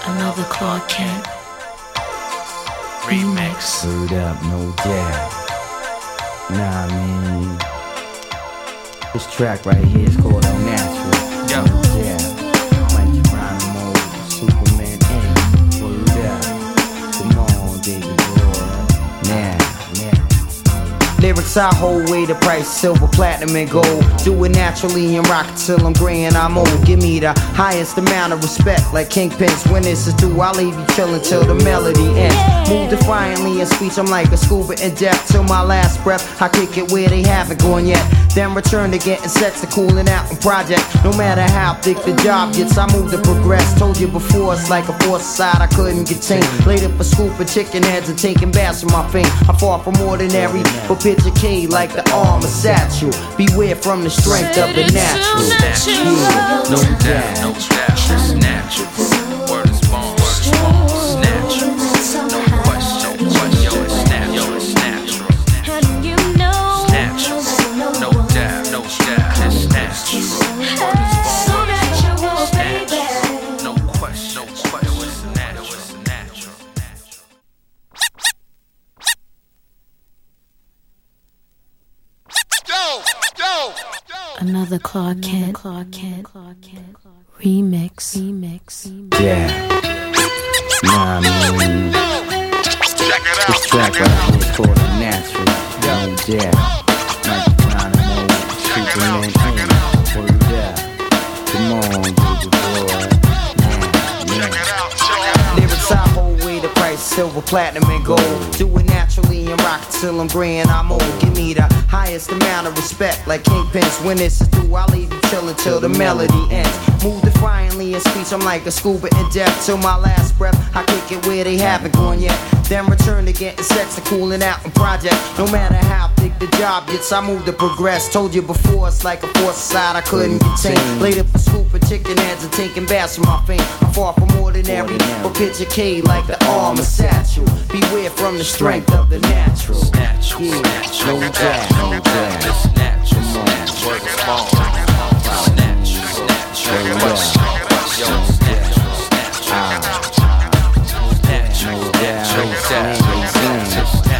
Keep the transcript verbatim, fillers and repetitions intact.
Another Clark Kent remix. Word up, no doubt. Nah, I mean, this track right here is called Unnatural. Yo. No doubt. Mike Geronimo, Superman Incorporated. Word up. Come on, baby boy. Now, now. Lyrics I hold way the price, silver, platinum, and gold. Do it naturally and rock it till I'm gray and I'm old. Give me the highest amount of respect, like Kingpins. When this is due, I'll leave you chillin' till the melody ends. Move defiantly in speech, I'm like a scuba in depth. Till my last breath, I kick it where they haven't gone yet. Then return to getting sets to cooling out in project. No matter how thick the job gets, I move to progress. Told you before, it's like a force aside I couldn't contain. Later for scooping chicken heads and taking baths in my fame. I'm far from ordinary, but picture K like the arm of satchel. Beware from the strength of the natural. Yeah, no doubt, no doubt, it's natural. Word is born, word is born, it's natural. No question, no question, yo, it's natural, it's natural. It's natural, no doubt, no doubt, it's natural. Word is born, word is born, it's natural. No question, no question, it's natural, it's natural. Another Clark Kent remix. Remix. Yeah. Nah, I mean, this track right here is called Unnatural. No doubt. Mike Geronimo, Superman Incorporated. Word up. Come on, baby boy. Nah, nah. Lyrics I hold way the price, silver, platinum, and gold. Do it naturally and rock it till I'm gray and I'm old. Give me the highest amount of respect, like Kingpins. When this is through, I'll leave you chillin' till the melody ends. Move defiantly in speech, I'm like a scuba in depth. Till my last breath, I kick it where they haven't gone yet. Then return to getting sets to cooling out in project. No matter how thick the job gets, I move to progress. Told you before, it's like a force aside I couldn't contain. Later for scooping chicken heads and taking baths from my fame. I'm far from ordinary, but picture K like the arm of satchel. Beware from the strength of the natural. Natural, Yeah, natural, no doubt, no doubt. it's natural, it's natural. Word is born, it's natural, it's natural. No question, no question, yo, it's natural, it's natural. Natural, natural, natural, natural, natural.